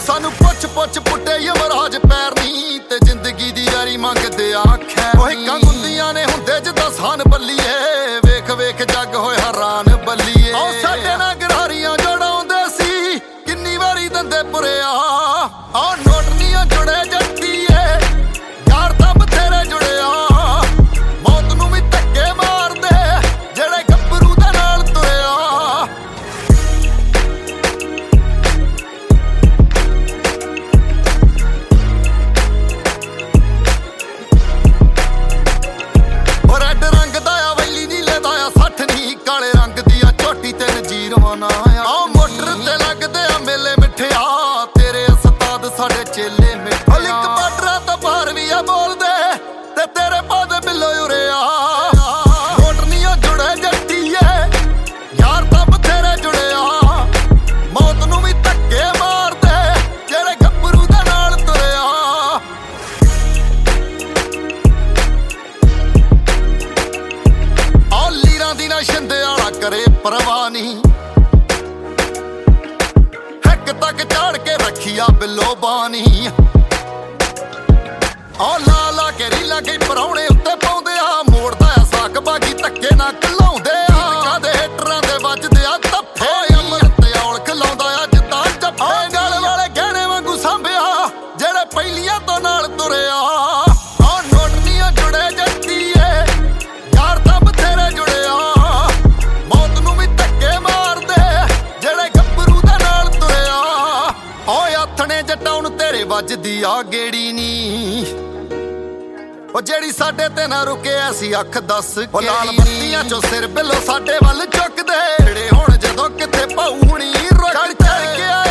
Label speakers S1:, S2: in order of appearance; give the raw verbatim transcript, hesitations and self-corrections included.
S1: ਸਾਨੂੰ ਪੁੱਛ ਪੁੱਛ ਪੁੱਟੇ ਯਮਰਾਜ ਪੈਰ ਨੀ ਤੇ ਜ਼ਿੰਦਗੀ ਦੀ ਯਾਰੀ ਮੰਗਦੇ ਆਖੈ ਉਹ ਹਿੱਕਾਂ ਗੁੰਦੀਆਂ ਨੇ ਹੁੰਦੇ ਜਿੱਦਾਂ ਸਾਨ ਬੱਲੀਏ ਵੇਖ ਵੇਖ ਜੱਗ ਹੋਏ ਹੈਰਾਨ ਬੱਲੀਏ ਉਹ ਸਾਡੇ ਨਾਲ ਗਰਾਰੀਆਂ ਜੜਾਉਂਦੇ ਸੀ ਕਿੰਨੀ ਵਾਰੀ ਦੰਦੇ ਪੁਰਿਆ ਆ ਨੋਟ ਨੀ ਜੁੜੇ ਜੱਟੀਏ ਯਾਰ ਤਾਂ ਬਥੇਰੇ ਜੁੜਿਆ ਮੌਤ ਨੂੰ ਵੀ ਧੱਕੇ ਮਾਰਦੇ ਜਿਹੜੇ ਗੱਭਰੂ ਦੇ ਨਾਲ ਤੁਰਿਆ ਉਹ ਰੈੱਡ ਰੰਗ ਦਾ ਆ ਵੈਲੀ ਨੀਲੇ ਦਾ ਆ ਸੱਠ ਨੀ ਕਾਲੇ ਰੰਗ ਦੀ ਆ ਝੋਟੀ ਤੇ ਨਜ਼ੀਰਵਾਂ ਨਾ ਆ ਮੋਟਰ ਤੇ ਲੱਗਦੇ ਆ ਮੇਲੇ ਮਿੱਠਿਆ ਤੇਰੇ ਉਸਤਾਦ ਸਾਡੇ ਚੇਲੇ ਮਿੱਠਿਆ ਲਿੰਕ ਬਾਰਡਰਾਂ ਤੋਂ ਬਾਹਰ ਵੀ ਆ ਬੋਲਦੇ ਤੇ ਤੇਰੇ ਪਾਦੇ ਬਿੱਲੋ ਉਰਿਆ ਨੋਟ ਨੀ ਜੁੜੇ ਜੱਟੀਏ ਯਾਰ ਤਾਂ ਬਥੇਰੇ ਜੁੜਿਆ ਮੌਤ ਨੂੰ ਵੀ ਧੱਕੇ ਮਾਰਦੇ ਜਿਹੜੇ ਗੱਭਰੂ ਦੇ ਨਾਲ ਤੁਰਿਆ ਆ ਲੀਰਾਂ ਦੀ ਨਾ ਸ਼ਿੰਦੇ ਵਾਲਾ ਕਰੇ ਪਰਵਾਹ ਨੀ ਹੱਕ ਤੱਕ ਝਾੜ ਕੇ ਰੱਖਿਆ ਬਿੱਲੋ ਬਾਨੀ ਆ ਲਾ ਲਾ ਕੇ ਰੀਲਾ ਕੇ ਪਰੌਣੇ ਉੱਤੇ ਪਾਉਂਦੇ ਆ ਮੋੜਦਾ ਆ ਸਾਕ ਬਾਗੀ ਧੱਕੇ ਨਾ ਘਲਾਉਂਦੇ ਆ ਕਾਦੇ ਹੇਟਰਾਂ ਦੇ ਵੱਜਦੇ ਆ ਧੱਫੇ ਅਮਰ ਤੇ ਔਲ ਖਲਾਉਂਦਾ ਆ ਜਿੱਦਾਂ ਜੱਫੇ ਗਲ ਵਾਲੇ ਗਹਿਣੇ ਵਾਂਗੂ ਸਾਂਭਿਆ ਜਿਹੜੇ ਪਹਿਲੀਆਂ ਤੋਂ ਨਾਲ ਤੁਰਿਆ ਆ ਨੋਟ ਨੀ ਜੁੜੇ ਜੱਟੀਏ ਯਾਰ ਤਾਂ ਬਥੇਰੇ ਜੁੜਿਆ ਮੌਤ ਨੂੰ ਵੀ ਧੱਕੇ ਮਾਰਦੇ ਜਿਹੜੇ ਗੱਭਰੂ ਦੇ ਨਾਲ ਤੁਰਿਆ ਓਏ ਆਥਣੇ ਜੱਟਾਂ ਨੂੰ ਤੇਰੇ ਵੱਜਦੀ ਆ ਗੇੜੀ ਨੀ ਉਹ ਜਿਹੜੀ ਸਾਡੇ ਤੇ ਨਾ ਰੁਕਿਆ ਸੀ ਅੱਖ ਦੱਸ ਉਹ ਲਾਲ ਬੱਤੀਆਂ ਚੋਂ ਸਿਰ ਬਿੱਲੋ ਸਾਡੇ ਵੱਲ ਚੁੱਕਦੇ ਜਿਹੜੇ ਹੁਣ ਜਦੋਂ ਕਿੱਥੇ ਪਾਉਣੀ ਰੁੱਖ ਚੜ ਕੇ